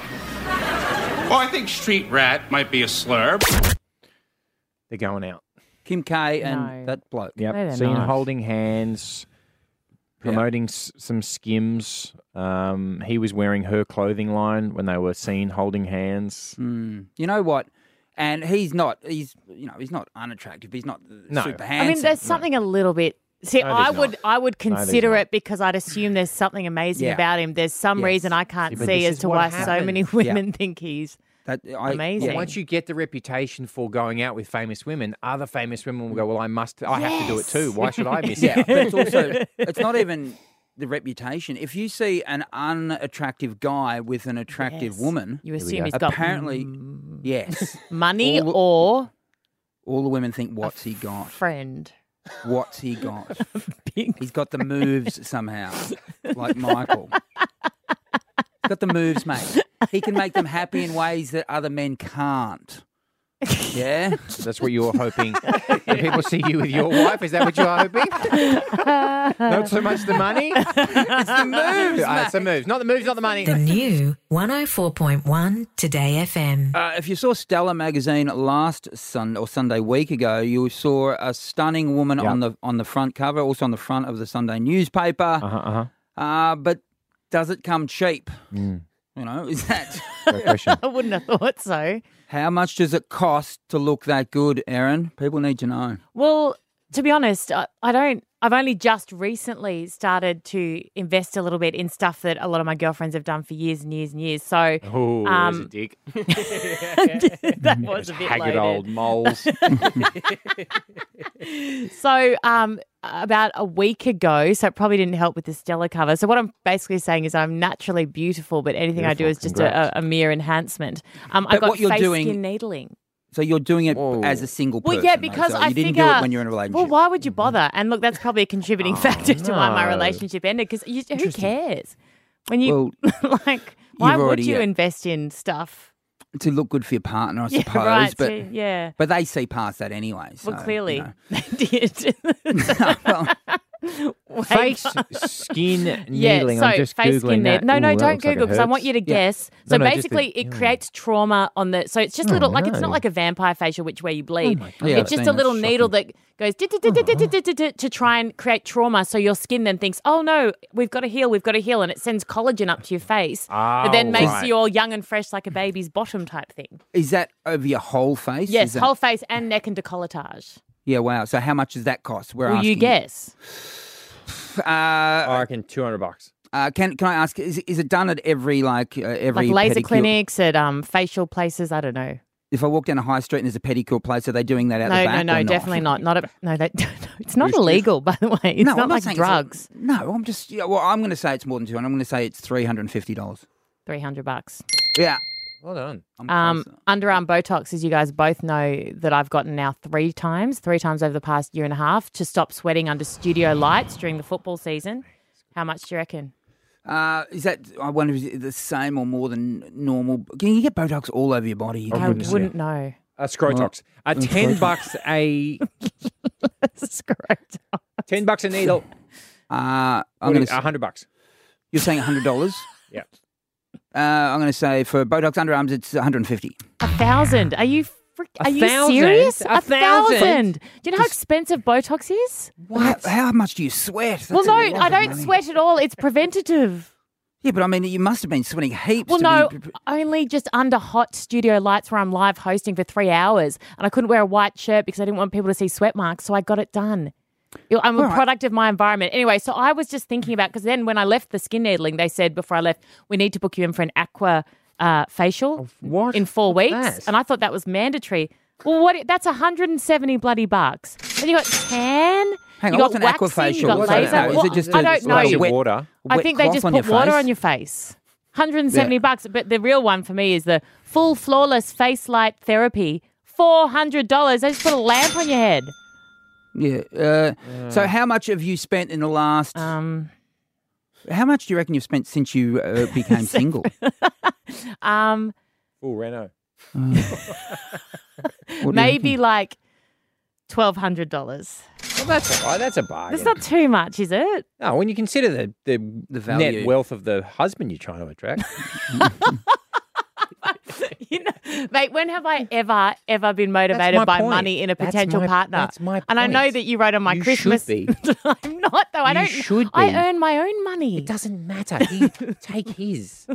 Well, I think street rat might be a slur. They're going out. Kim K and No. that bloke. Yep. No, they're Seen not. holding hands, promoting some Skims. He was wearing her clothing line when they were seen holding hands. You know what? And he's not unattractive. He's not super handsome. I mean, there's something a little bit. See, No, there's not. I would there's consider not. it because I'd assume there's something amazing Yeah. about him. There's some Yes. reason I can't See, but see this as is to what why so many happens. women think he's amazing. Well, once you get the reputation for going out with famous women, other famous women will go, well, I have to do it too. Why should I miss Yeah, out? but it's also it's not even the reputation. If you see an unattractive guy with an attractive Yes. woman, You assume he's got apparently yes, money all or the women think, what's he got? friend. What's he got? He's got the moves somehow, like Michael. He's got the moves, mate. He can make them happy in ways that other men can't. Yeah? That's what you're hoping. When people see you with your wife, is that what you're hoping? Not so much the money. It's the moves, It's the moves. Not the moves, not the money. The new 104.1 Today FM. If you saw Stella magazine last Sunday week ago, you saw a stunning woman on the front cover, also on the front of the Sunday newspaper. But does it come cheap? Is that Great question. I wouldn't have thought so. how much does it cost to look that good, Erin? People need to know. Well, to be honest, I don't. I've only just recently started to invest a little bit in stuff that a lot of my girlfriends have done for years and years and years. So, Oh, there's a dick. that was a bit haggard loaded. old moles. So, about a week ago, so it probably didn't help with the Stella cover. So what I'm basically saying is I'm naturally beautiful, but anything I do is just a mere enhancement. I But got what you're face doing- skin needling. So you're doing it as a single person. Well, yeah, though, because so I you didn't figure, do it when you're in a relationship. Well, why would you bother? And look, that's probably a contributing factor to why my no. relationship ended. Because who cares when you like? Why you've would already- you yeah. invest in stuff? to look good for your partner, I Yeah, suppose. right, But too, yeah. but they see past that anyway. So, Well, clearly you know. they did. Face skin Yeah, needling. so I'm just face Googling skin that. No, Ooh, that don't looks like Google it because I want hurts. you to guess. No, So no, just basically, the- it creates trauma on the. So it's just Oh, little, like it's no. not like a vampire facial, which where you bleed. God. Yeah, It's just I've a seen little that. needle that goes to try and create trauma. So your skin then thinks, oh no, we've got to heal, and it sends collagen up to your face. That then makes right. you all young and fresh like a baby's bottom type thing. Is that over your whole face? Yes, Is that- whole face and neck and decolletage. Yeah, wow. So how much does that cost? We're Will you asking. guess? I reckon $200. Can I ask? Is it done at every every Like laser pedicure? clinics at facial places. I don't know. If I walk down a high street and there's a pedicure place, are they doing that out the back? No, or not? definitely not. Not it's not illegal, by the way. It's No, not I'm like saying drugs. No, I'm just. Well, I'm going to say it's more than 200. I'm going to say it's $350. $300. Yeah. Well done. Underarm Botox, as you guys both know, that I've gotten now three times over the past year and a half to stop sweating under studio lights during the football season. How much do you reckon? Is that? I wonder, is it the same or more than normal? Can you get Botox all over your body? I wouldn't know. Scrotox. $10 a Scrotox. $10 a needle. I'm going to $100. You're saying $100? Yeah. I'm going to say for Botox underarms, it's $150. 1,000. Are you are you 1,000? serious? 1,000? Do you know how expensive Botox is? How much do you sweat? That's Well, a no, lot I of don't money. sweat at all. It's preventative. Yeah, but I mean, you must have been sweating heaps. Well, to no, be- only just under hot studio lights where I'm live hosting for 3 hours, and I couldn't wear a white shirt because I didn't want people to see sweat marks, so I got it done. I'm a product of my environment. Anyway, so I was just thinking about, because then when I left the skin needling, they said before I left, we need to book you in for an aqua facial in 4 weeks. that? And I thought that was mandatory. Well, that's 170 bloody bucks. Then you got tan. Hang you on, got what's an aqua waxing, facial? You got What's that? laser. Is it Well, just I a don't know. splash of water? I think they Wet just cloth put on your water face? on your face. 170 bucks. But the real one for me is the full flawless face light therapy. $400. They just put a lamp on your head. Yeah. So how much have you spent in the last... how much do you reckon you've spent since you became single? Full Renault. Maybe like $1,200. Well, that's all right. That's a bargain. That's not too much, is it? No, when you consider the value. net wealth of the husband you're trying to attract. Mate, when have I ever been motivated my by point. money in a That's potential my- partner? that's my And I know point. that you wrote on my You Christmas. should be. I'm not though. I You don't. should I be. earn my own money. It doesn't matter. He, take his.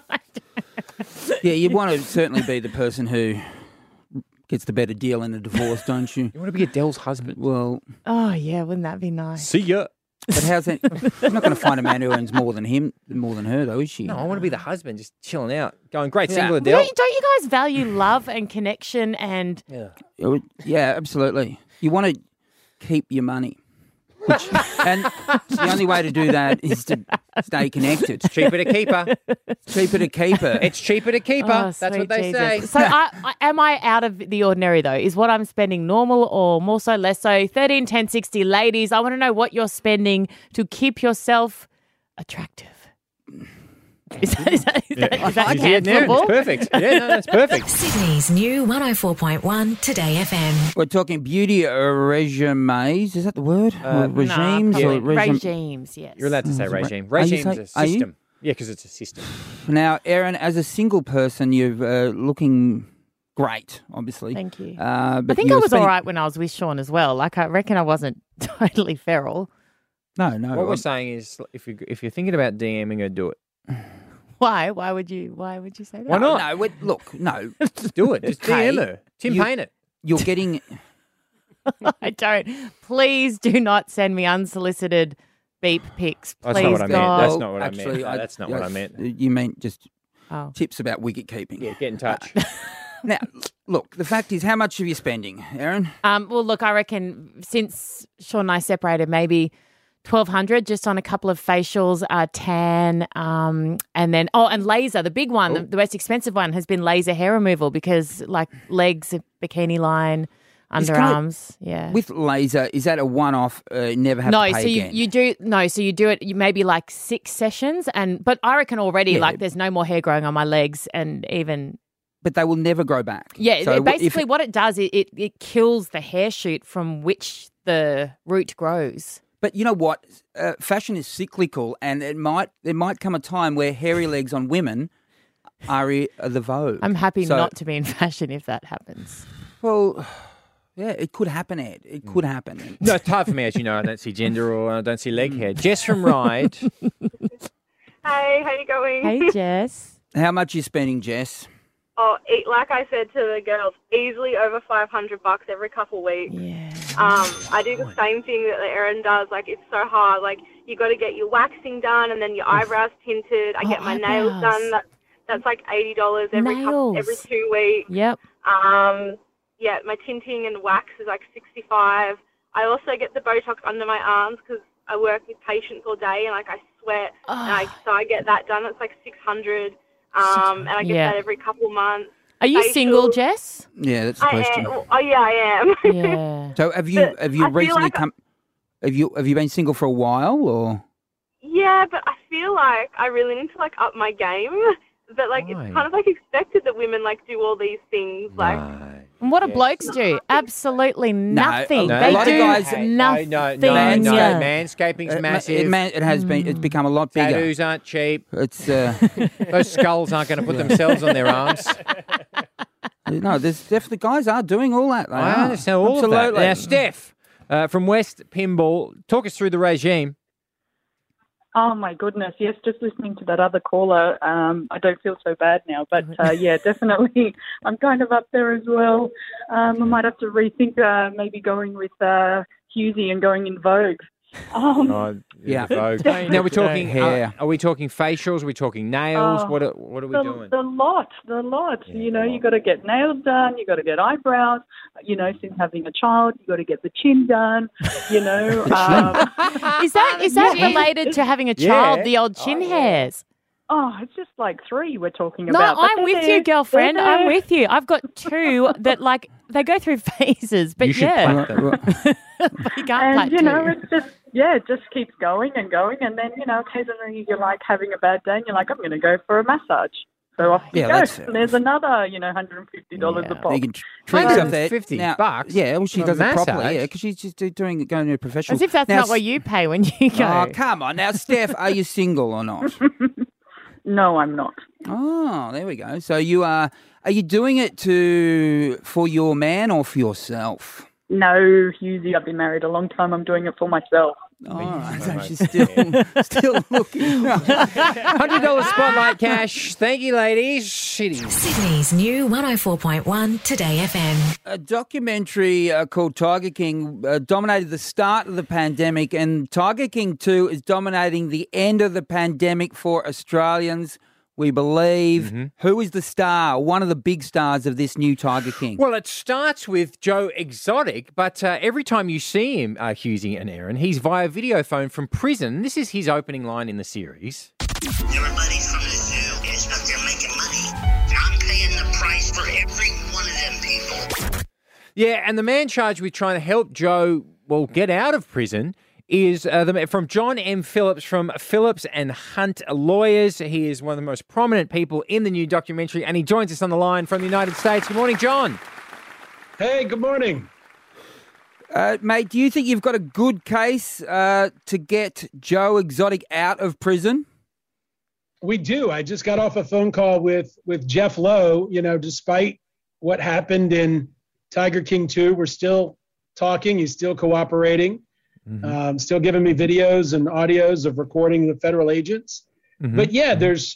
Yeah, you want to certainly be the person who gets the better deal in a divorce, don't you? You want to be Adele's husband. Well, Oh yeah, wouldn't that be nice? See ya. but how's that? You're not going to find a man who earns more than her, though, is she? No, I want to be the husband, just chilling out, going, great Yeah. single Well, Adele. Don't you guys value love and connection and? Yeah, absolutely. You want to keep your money. And the only way to do that is to stay connected. It's cheaper to keep her. Cheaper to keep her. It's cheaper to keep her. Oh, That's sweet what they Jesus. say. So am I out of the ordinary though? Is what I'm spending normal or more so, less so? 13, 10, 60. Ladies, I want to know what you're spending to keep yourself attractive. Is that cancelable? It's perfect. Yeah, no, that's perfect. Sydney's new 104.1 Today FM. We're talking beauty regimes. Is that the word? Or regimes? No, or regimes, yes. You're allowed to say regime. Are you Regime's say- a are you? system. Yeah, because it's a system. Now, Erin, as a single person, you're looking great, obviously. Thank you. But I think I you're was spending- all right when I was with Sean as well. Like, I reckon I wasn't totally feral. No. What we're saying is, if you're thinking about DMing her, do it. Why? Why would you say that? Why not? No, look, no. Just do it. Just DM her. Tim Payne it. You're getting... I don't. Please do not send me unsolicited beep pics. Please, That's not what I meant. God. That's not what I meant. Actually, No, that's not what I meant. You meant just Oh. tips about wicket keeping. Yeah, get in touch. Now, look, the fact is, how much are you spending, Erin? Well, look, I reckon since Sean and I separated, maybe $1,200 just on a couple of facials, tan, and then and laser. The big one, the most expensive one, has been laser hair removal because like legs, bikini line, underarms. Yeah. With laser, is that a one-off? Never have to pay so again? you do so you do it. You maybe like 6 sessions, but I reckon already Yeah. like there's no more hair growing on my legs, and even but they will never grow back. Yeah, So basically what it does, it kills the hair shoot from which the root grows. But you know what? Fashion is cyclical, and there might come a time where hairy legs on women are the vogue. I'm happy not to be in fashion if that happens. Well, yeah, it could happen, Ed. It could happen. No, it's hard for me, as you know. I don't see gender or I don't see leg hair. Jess from Ryde. Hey, how you going? Hey, Jess. How much are you spending, Jess? Oh, like I said to the girls, easily over $500 every couple weeks. Yeah. I do the same thing that Erin does. Like, it's so hard. Like, you got to get your waxing done and then your eyebrows tinted. I get my nails done. That's like $80 every 2 weeks. Yep. Yeah, my tinting and wax is like $65. I also get the Botox under my arms because I work with patients all day and like I sweat. So I get that done. It's like $600. And I get that every couple months. Are you single, Jess? Yeah, that's the question. I am. Yeah. So have you recently like come? Have you been single for a while or? Yeah, but I feel like I really need to like up my game. But like it's kind of like expected that women like do all these things. Like, and what do blokes do? Absolutely nothing. They a lot do of guys, nothing. No, manscaping's massive. It has been. It's become a lot bigger. Tattoos aren't cheap. It's those skulls aren't going to put themselves on their arms. No, there's definitely guys are doing all that. I understand all of that. Now, Steph from West Pymble, talk us through the regime. Oh, my goodness. Yes, just listening to that other caller, I don't feel so bad now. But, yeah, definitely I'm kind of up there as well. I might have to rethink maybe going with Hughesy and going in Vogue. Yeah. Vogue. Now, we're talking hair. Are we talking facials? Are we talking nails? What are we doing? The lot. Yeah, you know, you got to get nails done. You got to get eyebrows. You know, since having a child, you got to get the chin done. You know, is that related to having a child? Yeah. The old chin hairs. Oh, it's just like 3 we're talking No, about. I'm with you, girlfriend. I'm with you. I've got 2 that like they go through phases, but you should plait them. But you can't and, you know, it's just, it just keeps going and going. And then, you know, occasionally you're like having a bad day and you're like, I'm going to go for a massage. So off you go. And there's another, you know, $150 a pop. You can treat yourself there. $150 Now, yeah, well, she for a does it properly, massage. yeah, because she's just going to a professional. As if that's not what you pay when you go. Oh, come on. Now, Steph, are you single or not? No, I'm not. Oh, there we go. So you are you doing it for your man or for yourself? No, Hughesy, I've been married a long time. I'm doing it for myself. Oh, so she's still looking. $100 spotlight cash. Thank you, ladies. Sydney's new 104.1 Today FM. A documentary called Tiger King dominated the start of the pandemic, and Tiger King 2 is dominating the end of the pandemic for Australians, we believe. Mm-hmm. Who is the star, one of the big stars of this new Tiger King? Well, it starts with Joe Exotic, but every time you see him, Hughesy and Aaron, he's via video phone from prison. This is his opening line in the series. Everybody from the zoo is up there making money. I'm paying the price for every one of them people. Yeah, and the man charged with trying to help Joe, get out of prison is from John M. Phillips from Phillips and Hunt Lawyers. He is one of the most prominent people in the new documentary, and he joins us on the line from the United States. Good morning, John. Hey, good morning. Mate, do you think you've got a good case to get Joe Exotic out of prison? We do. I just got off a phone call with Jeff Lowe. You know, despite what happened in Tiger King 2, we're still talking. He's still cooperating. Mm-hmm. Still giving me videos and audios of recording the federal agents. Mm-hmm. But yeah, there's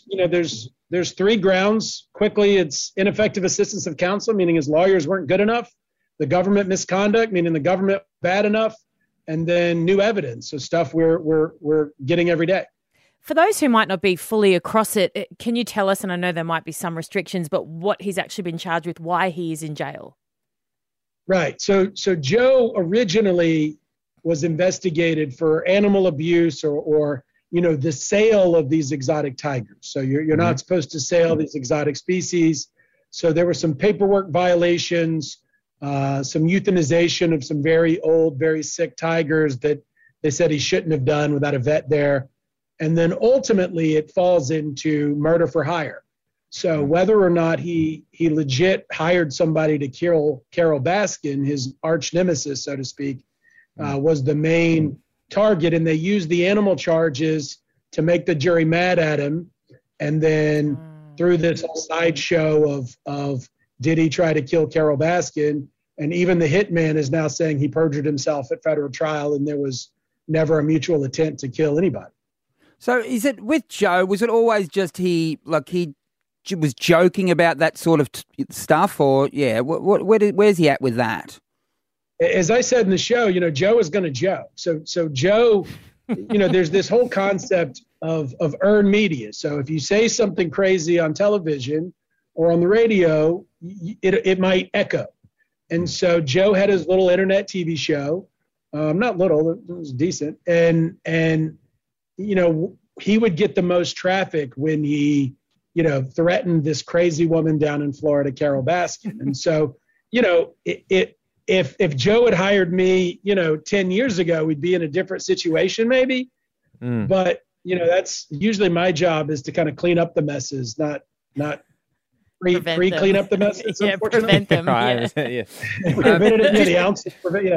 3 grounds. Quickly, it's ineffective assistance of counsel, meaning his lawyers weren't good enough. The government misconduct, meaning the government bad enough, and then new evidence. So stuff we're getting every day. For those who might not be fully across it, can you tell us, and I know there might be some restrictions, but what he's actually been charged with, why he is in jail? Right. So Joe originally was investigated for animal abuse or the sale of these exotic tigers. So you're not supposed to sell these exotic species. So there were some paperwork violations, some euthanization of some very old, very sick tigers that they said he shouldn't have done without a vet there. And then ultimately it falls into murder for hire. So whether or not he legit hired somebody to kill Carol Baskin, his arch nemesis, so to speak, was the main target. And they used the animal charges to make the jury mad at him. And then through this whole sideshow of did he try to kill Carol Baskin? And even the hitman is now saying he perjured himself at federal trial and there was never a mutual intent to kill anybody. So is it with Joe, was it always just he was joking about that sort of stuff, or where's he at with that? As I said in the show, Joe is going to Joe. So Joe, there's this whole concept of earned media. So if you say something crazy on television or on the radio, it might echo. And so Joe had his little internet TV show, not little, it was decent, and he would get the most traffic when he threatened this crazy woman down in Florida, Carol Baskin. And so, if Joe had hired me, 10 years ago, we'd be in a different situation maybe. But, that's usually my job is to kind of clean up the messes, not pre-clean up the messes. Yeah, prevent them. Yeah. The ounces.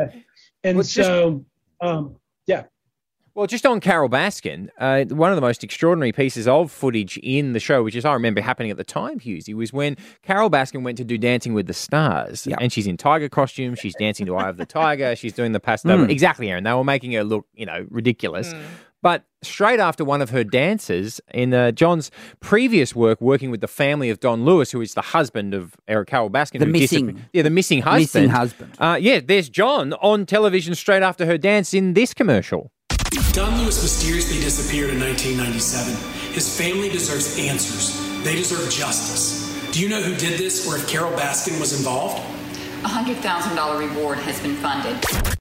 And yeah. Well, just on Carol Baskin, one of the most extraordinary pieces of footage in the show, which I remember happening at the time, Hughesy, was when Carol Baskin went to do Dancing with the Stars. Yep. And she's in tiger costume. She's dancing to Eye of the Tiger. She's doing the pastel. Exactly, Aaron. They were making her look, ridiculous. But straight after one of her dances in John's previous work, working with the family of Don Lewis, who is the husband of Carol Baskin. The missing husband. There's John on television straight after her dance in this commercial. Don Lewis mysteriously disappeared in 1997. His family deserves answers. They deserve justice. Do you know who did this or if Carol Baskin was involved? A $100,000 reward has been funded.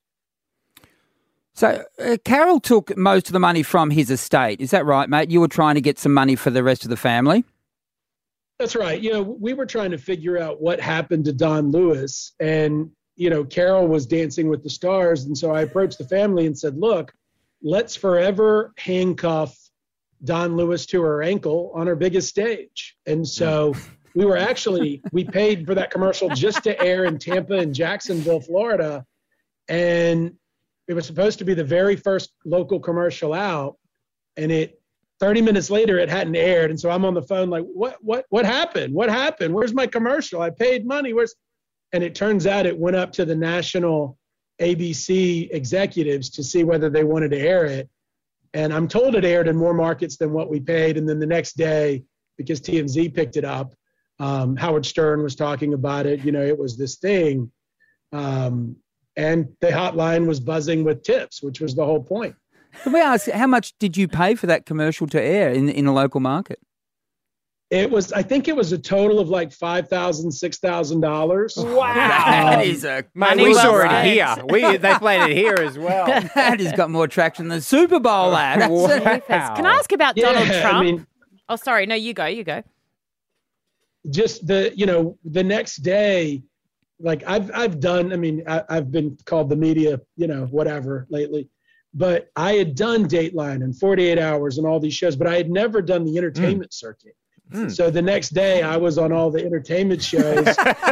So Carol took most of the money from his estate. Is that right, mate? You were trying to get some money for the rest of the family? That's right. We were trying to figure out what happened to Don Lewis. And, Carol was Dancing with the Stars. And so I approached the family and said, look, let's forever handcuff Don Lewis to her ankle on her biggest stage. And so we paid for that commercial just to air in Tampa and Jacksonville, Florida. And it was supposed to be the very first local commercial out. And 30 minutes later, it hadn't aired. And so I'm on the phone like, what happened? What happened? Where's my commercial? I paid money. And it turns out it went up to the national ABC executives to see whether they wanted to air it. And I'm told it aired in more markets than what we paid. And then the next day, because TMZ picked it up, Howard Stern was talking about it. It was this thing. And the hotline was buzzing with tips, which was the whole point. Can we ask, how much did you pay for that commercial to air in a local market? I think it was a total of like $5,000, $6,000. Wow. That is a money. We saw it here. They played it here as well. That has got more traction than the Super Bowl, lad. Wow. Can I ask about Donald Trump? Oh, sorry. No, you go. Just the next day, like I've done, I've been called the media, whatever lately, but I had done Dateline and 48 Hours and all these shows, but I had never done the entertainment circuit. So the next day I was on all the entertainment shows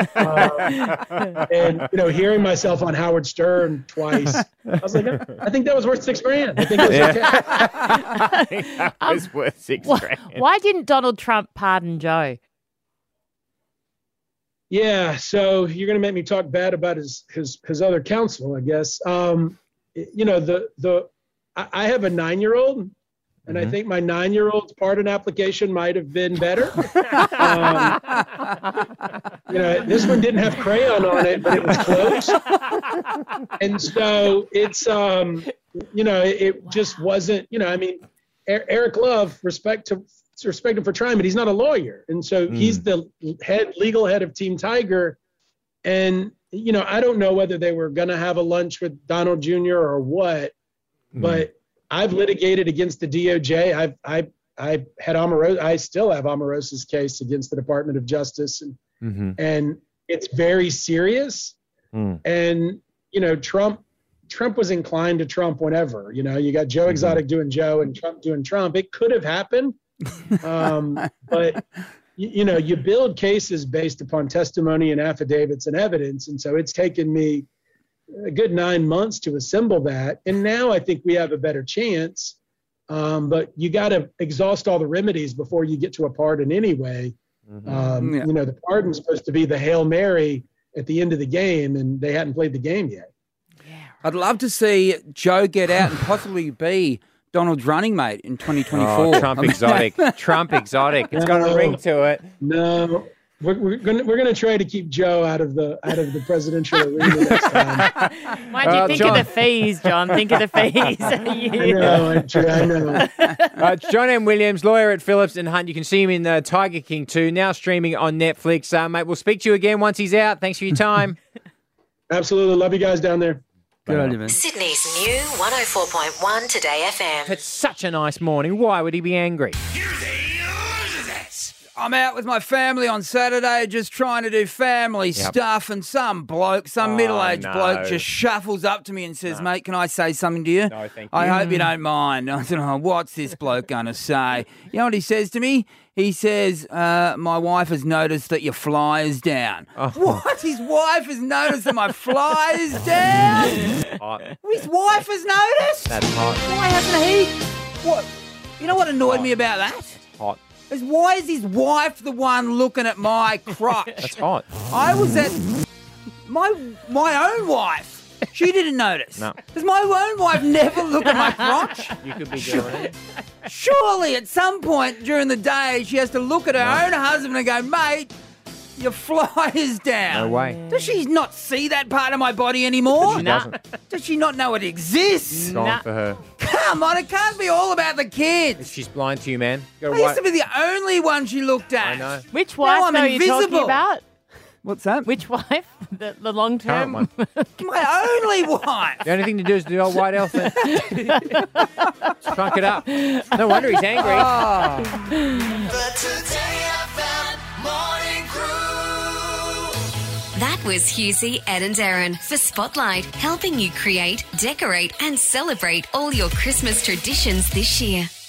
and, hearing myself on Howard Stern twice, I was like, I think that was worth $6,000. I think it was okay. I think that was worth $6,000. Why didn't Donald Trump pardon Joe? Yeah, so you're going to make me talk bad about his other counsel, I guess. I have a 9-year-old. And I think my 9-year-old's pardon application might have been better. This one didn't have crayon on it, but it was close. And so it's, it just wasn't, Eric Love, respect him for trying, but he's not a lawyer. And so he's the legal head of Team Tiger. And, I don't know whether they were going to have a lunch with Donald Jr. or what, but I've litigated against the DOJ. I had I still have Omarosa's case against the Department of Justice, and it's very serious. And Trump was inclined to Trump whenever. You got Joe Exotic doing Joe and Trump doing Trump. It could have happened, but you build cases based upon testimony and affidavits and evidence. And so it's taken me a good 9 months to assemble that. And now I think we have a better chance. But you got to exhaust all the remedies before you get to a pardon anyway. The pardon's supposed to be the Hail Mary at the end of the game, and they hadn't played the game yet. I'd love to see Joe get out and possibly be Donald's running mate in 2024. Oh, Trump exotic. Trump exotic. It's got a ring to it. No. We're gonna try to keep Joe out of the presidential arena next time. Mind you, think of the fees, John. Think of the fees. I know. John M. Williams, lawyer at Phillips and Hunt. You can see him in Tiger King 2, now streaming on Netflix. Mate, we'll speak to you again once he's out. Thanks for your time. Absolutely. Love you guys down there. Good on you, man. Sydney's new 104.1 Today FM. It's such a nice morning. Why would he be angry? I'm out with my family on Saturday just trying to do family stuff, and some middle-aged bloke just shuffles up to me and says, mate, can I say something to you? No, thank you. I hope you don't mind. I said, what's this bloke going to say? You know what he says to me? He says, my wife has noticed that your fly is down. Oh. What? His wife has noticed that my fly is down? Hot. His wife has noticed? That's hot. Why hasn't he? What? You know what annoyed me about that? It's hot. Why is his wife the one looking at my crotch? That's hot. I was at my own wife. She didn't notice. No. Does my own wife never look at my crotch? You could be doing it. Surely at some point during the day she has to look at her own husband and go, mate, your fly is down. No way. Does she not see that part of my body anymore? She doesn't. Does she not know it exists? Gone for her. Come on, it can't be all about the kids. She's blind to you, man. I used to be the only one she looked at. I know. Which wife are you talking about? What's that? Which wife? The long term Current one. My only wife. The only thing to do is the old white elephant. Trunk it up. No wonder he's angry. The Today FM Morning Crew. That was Husey, Ed and Darren for Spotlight, helping you create, decorate and celebrate all your Christmas traditions this year.